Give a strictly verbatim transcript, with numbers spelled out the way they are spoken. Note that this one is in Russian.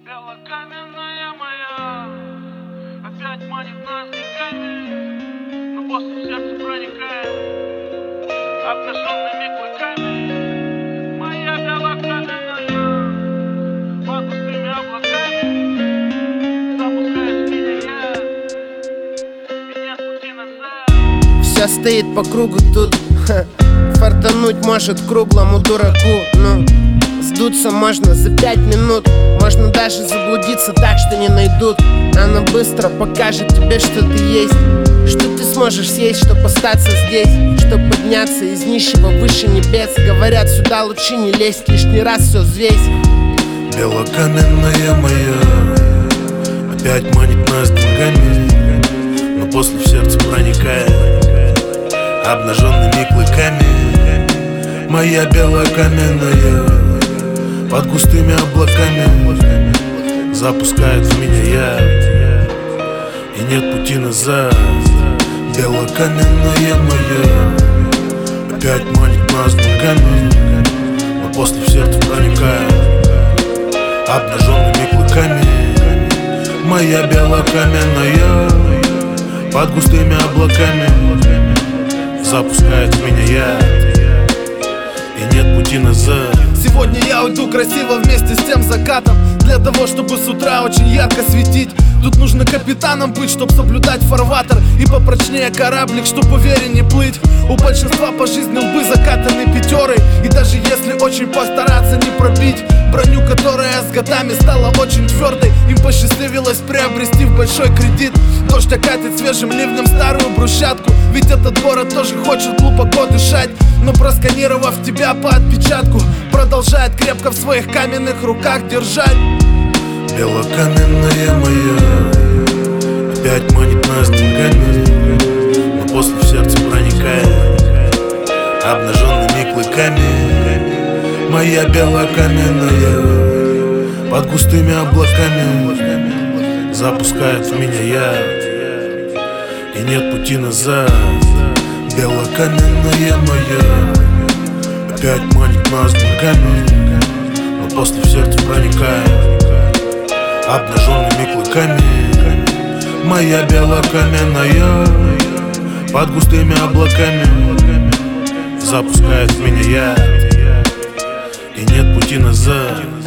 Белокаменная моя опять манит нас деньгами, но после сердца проникает обнаженными клыками. Моя белокаменная под густыми облаками запускает в меня яд, и нет пути назад. Все стоит по кругу тут, ха. Фартануть может круглому дураку, но сдуться можно за пять минут. Можно даже заблудиться так, что не найдут. Она быстро покажет тебе, что ты есть, что ты сможешь съесть, чтоб остаться здесь, чтоб подняться из нищего выше небес. Говорят, сюда лучше не лезть, лишний раз все взвесь. Белокаменная моя опять манит нас деньгами, но после в сердце проникает обнаженными клыками. Моя белокаменная под густыми облаками запускает в меня яд, и нет пути назад. Белокаменная моя опять манит нас деньгами, но после в сердце проникает обнаженными клыками. Моя белокаменная под густыми облаками запускает в меня яд, и нет пути назад. Сегодня я уйду красиво вместе с тем закатом, для того, чтобы с утра очень ярко светить. Тут нужно капитаном быть, чтоб соблюдать фарватер, и попрочнее кораблик, чтоб увереннее плыть. У большинства по жизни лбы закатаны пятерой, и даже если очень постараться не пробить броню, которая с годами стала очень твердой, им посчастливилось приобрести в большой кредит. Дождь окатит свежим ливнем старую брусчатку, ведь этот город тоже хочет глубоко дышать, но просканировав тебя по отпечатку, продолжает крепко в своих каменных руках держать. Белокаменная моя опять манит нас деньгами, но после в сердце проникает обнаженными клыками. Моя белокаменная под густыми облаками запускает в меня яд, и нет пути назад. Белокаменная моя опять манит нас деньгами, но после в сердце проникает обнаженными клыками. Моя белокаменная под густыми облаками запускает в меня яд, и нет пути назад.